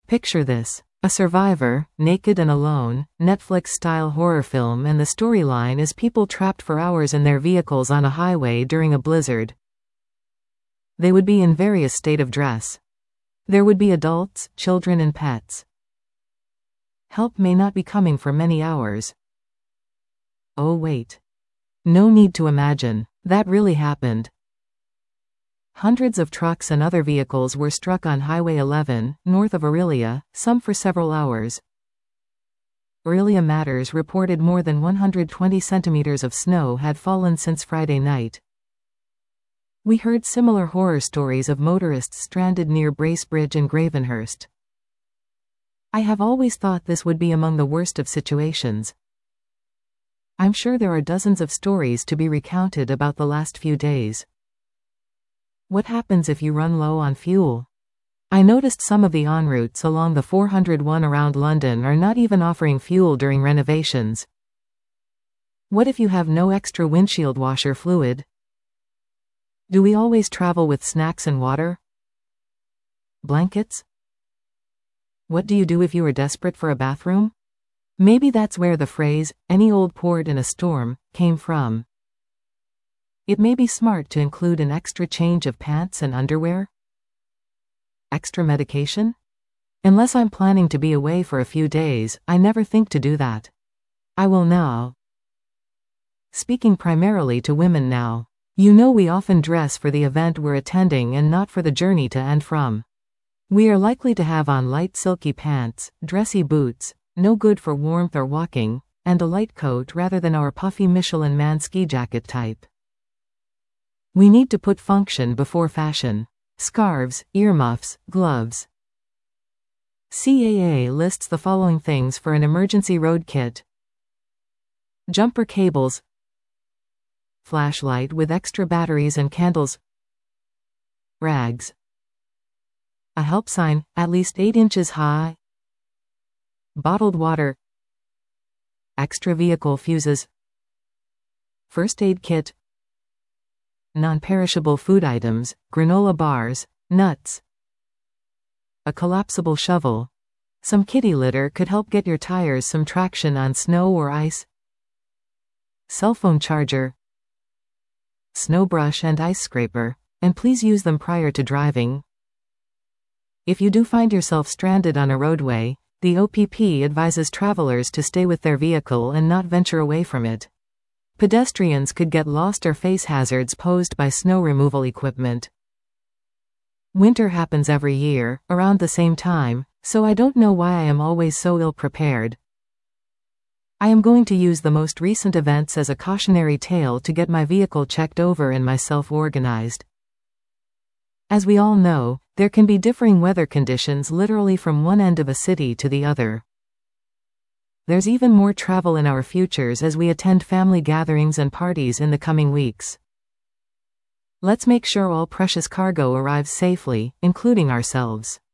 Picture this. A survivor, naked and alone, Netflix-style horror film, and the storyline is people trapped for hours in their vehicles on a highway during a blizzard. They would be in various state of dress. There would be adults, children and pets. Help may not be coming for many hours. Oh wait. No need to imagine. That really happened. Hundreds of trucks and other vehicles were struck on Highway 11, north of Orillia, some for several hours. Orillia Matters reported more than 120 centimeters of snow had fallen since Friday night. We heard similar horror stories of motorists stranded near Bracebridge and Gravenhurst. I have always thought this would be among the worst of situations. I'm sure there are dozens of stories to be recounted about the last few days. What happens if you run low on fuel? I noticed some of the en routes along the 401 around London are not even offering fuel during renovations. What if you have no extra windshield washer fluid? Do we always travel with snacks and water? Blankets? What do you do if you are desperate for a bathroom? Maybe that's where the phrase, "any old port in a storm," came from. It may be smart to include an extra change of pants and underwear. Extra medication? Unless I'm planning to be away for a few days, I never think to do that. I will now. Speaking primarily to women now. You know we often dress for the event we're attending and not for the journey to and from. We are likely to have on light silky pants, dressy boots, no good for warmth or walking, and a light coat rather than our puffy Michelin man ski jacket type. We need to put function before fashion. Scarves, earmuffs, gloves. CAA lists the following things for an emergency road kit. Jumper cables. Flashlight with extra batteries and candles. Rags. A help sign, at least 8 inches high. Bottled water. Extra vehicle fuses. First aid kit. Non-perishable food items, granola bars, nuts. A collapsible shovel. Some kitty litter could help get your tires some traction on snow or ice. Cell phone charger. Snow brush and ice scraper, and please use them prior to driving. If you do find yourself stranded on a roadway, the OPP advises travelers to stay with their vehicle and not venture away from it. Pedestrians could get lost or face hazards posed by snow removal equipment. Winter happens every year, around the same time, so I don't know why I am always so ill-prepared. I am going to use the most recent events as a cautionary tale to get my vehicle checked over and myself organized. As we all know, there can be differing weather conditions literally from one end of a city to the other. There's even more travel in our futures as we attend family gatherings and parties in the coming weeks. Let's make sure all precious cargo arrives safely, including ourselves.